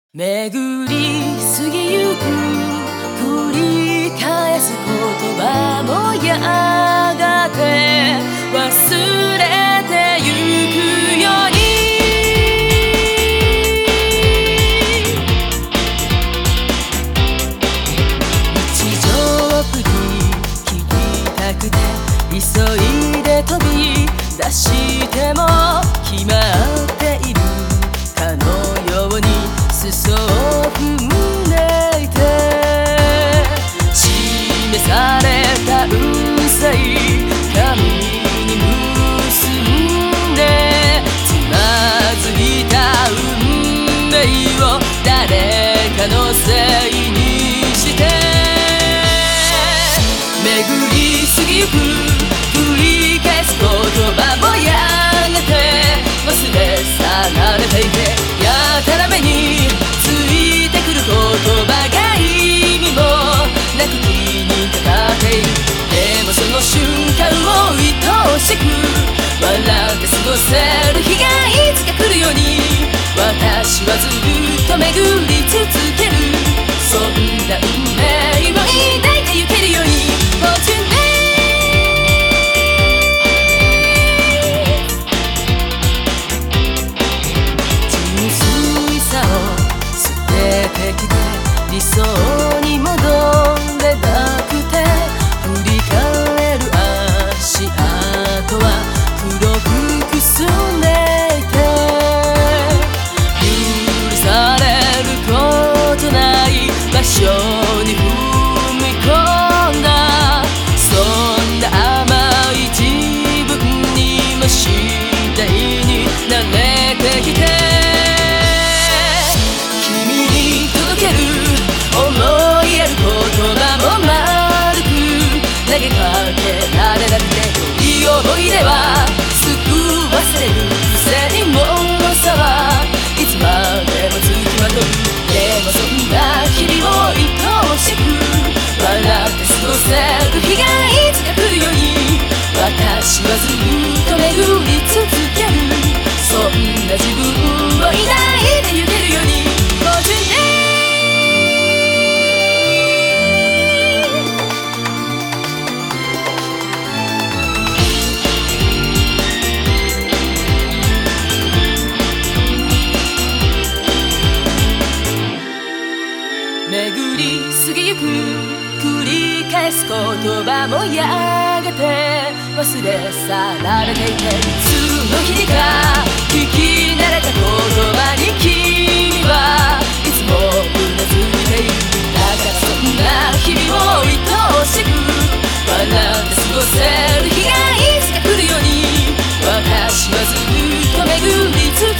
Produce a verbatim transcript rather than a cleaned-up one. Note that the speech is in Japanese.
巡り過ぎゆく繰り返す言葉もやがて忘れてゆくように日常プリ聞きたくて急いで飛び出しても決まっているかのように裾を踏んでいて示されたうさい紙に結んでつまずいた運命を誰かのせいにして巡り過ぎゆく繰り返す言葉もやがて忘れ去られていてやたらめに言葉が意味もなく気にかかっているでもその瞬間を愛しく笑って過ごせる日がいつか来るように私はずっと巡り続けるそんな運命を抱いてゆけるように What's your name? 純粋さを捨ててきて理想に戻れなくて振り返る足跡は黒くくすんでいて許されることない場所に踏み込んだそんな甘い自分にも次第に慣れてきて投げかけられなくていい思い出はすぐ忘れる癖にものさはいつまでもつきまとうでもそんな日々を愛しく笑って過ごせる日がいつか来るように私はずっと巡り続けるそんな自分を抱いてゆけるようにごじゅうねん巡り過ぎゆく繰り返す言葉もやがて忘れ去られていていつの日か聞き慣れた言葉に君はいつもうなずいているだからそんな日々を愛しく笑って過ごせる日がいつか来るように私はずっと巡り続ける